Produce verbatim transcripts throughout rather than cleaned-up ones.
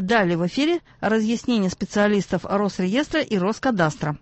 Итак, далее в эфире разъяснение специалистов Росреестра и Роскадастра.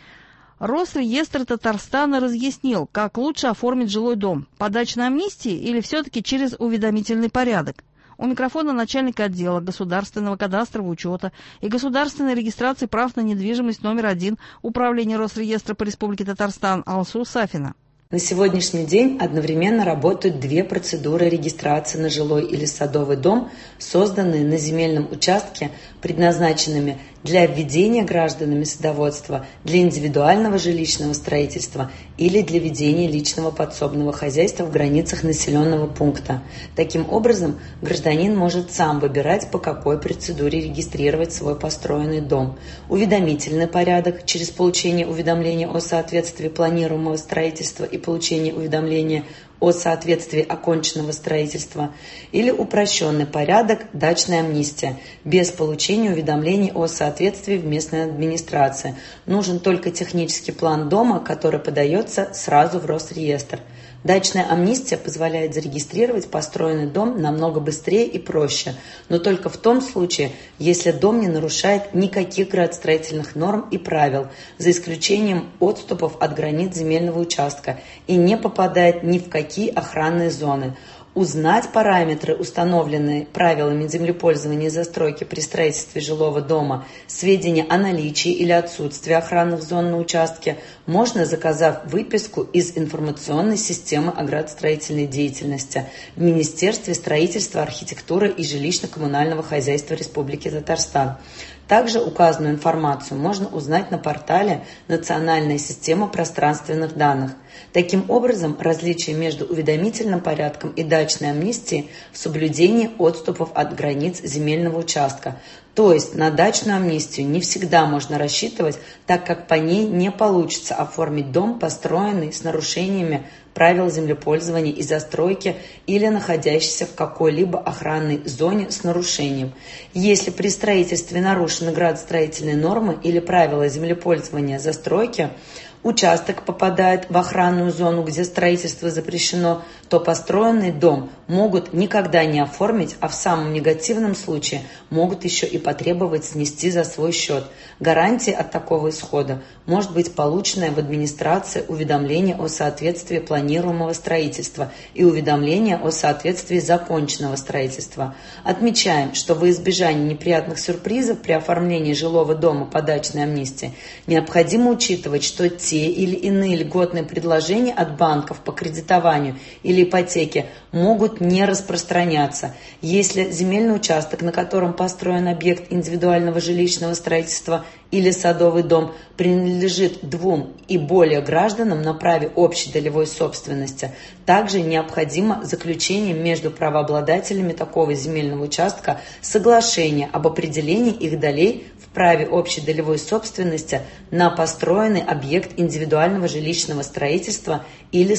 Росреестр Татарстана разъяснил, как лучше оформить жилой дом – по дачной амнистии или все-таки через уведомительный порядок. У микрофона начальник отдела государственного кадастрового учета и государственной регистрации прав на недвижимость номер один Управления Росреестра по Республике Татарстан Алсу Сафина. На сегодняшний день одновременно работают две процедуры регистрации на жилой или садовый дом, созданные на земельном участке, предназначенными для введения гражданами садоводства, для индивидуального жилищного строительства или для ведения личного подсобного хозяйства в границах населенного пункта. Таким образом, гражданин может сам выбирать, по какой процедуре регистрировать свой построенный дом. Уведомительный порядок через получение уведомления о соответствии планируемого строительства и получение уведомления о соответствии оконченного строительства, или упрощенный порядок дачная амнистия, без получения уведомлений о соответствии в местной администрации. Нужен только технический план дома, который подается сразу в Росреестр. Дачная амнистия позволяет зарегистрировать построенный дом намного быстрее и проще, но только в том случае, если дом не нарушает никаких градостроительных норм и правил, за исключением отступов от границ земельного участка, и не попадает ни в какие охранные зоны. Узнать параметры, установленные правилами землепользования и застройки при строительстве жилого дома, сведения о наличии или отсутствии охранных зон на участке, можно, заказав выписку из информационной системы о градостроительной деятельности в Министерстве строительства, архитектуры и жилищно-коммунального хозяйства Республики Татарстан. Также указанную информацию можно узнать на портале «Национальная система пространственных данных». Таким образом, различие между уведомительным порядком и дачной амнистией в соблюдении отступов от границ земельного участка. То есть на дачную амнистию не всегда можно рассчитывать, так как по ней не получится оформить дом, построенный с нарушениями правил землепользования и застройки или находящийся в какой-либо охранной зоне с нарушением. Если при строительстве нарушены градостроительные нормы или правила землепользования застройки, участок попадает в охранную зону, где строительство запрещено, то построенный дом могут никогда не оформить, а в самом негативном случае могут еще и потребовать снести за свой счет. Гарантией от такого исхода может быть полученное в администрации уведомление о соответствии планируемого строительства и уведомление о соответствии законченного строительства. Отмечаем, что во избежание неприятных сюрпризов при оформлении жилого дома по дачной амнистии необходимо учитывать, что те те или иные льготные предложения от банков по кредитованию или ипотеке могут не распространяться. Если земельный участок, на котором построен объект индивидуального жилищного строительства или садовый дом, принадлежит двум и более гражданам на праве общей долевой собственности, также необходимо заключение между правообладателями такого земельного участка соглашения об определении их долей в праве общей долевой собственности на построенный объект индивидуального жилищного строительства или